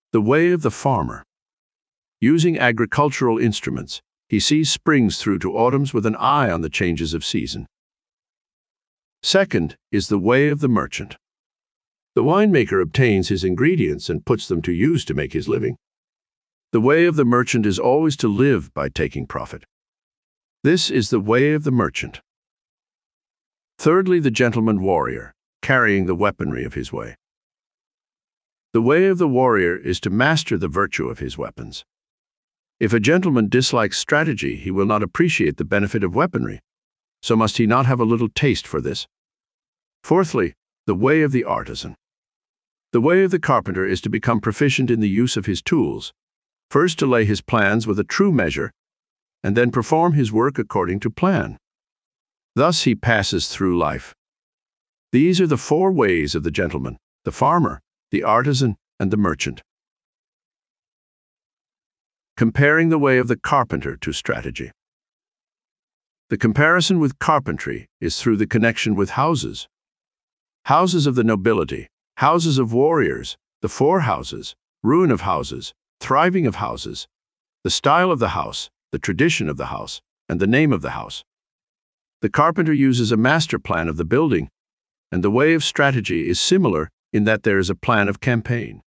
The way of the farmer. Using agricultural instruments, he sees springs through to autumns with an eye on the changes of season. Second is the way of the merchant. The winemaker obtains his ingredients and puts them to use to make his living. The way of the merchant is always to live by taking profit. This is the way of the merchant. Thirdly, the gentleman warrior, carrying the weaponry of his way. The way of the warrior is to master the virtue of his weapons. If a gentleman dislikes strategy, he will not appreciate the benefit of weaponry. So must he not have a little taste for this? Fourthly, the way of the artisan. The way of the carpenter is to become proficient in the use of his tools, first to lay his plans with a true measure, and then perform his work according to plan. Thus he passes through life. These are the four ways of the gentleman, the farmer, the artisan, and the merchant. Comparing the way of the carpenter to strategy. The comparison with carpentry is through the connection with houses. Houses of the nobility, houses of warriors, the four houses, ruin of houses, thriving of houses, the style of the house, the tradition of the house, and the name of the house. The carpenter uses a master plan of the building, and the way of strategy is similar in that there is a plan of campaign.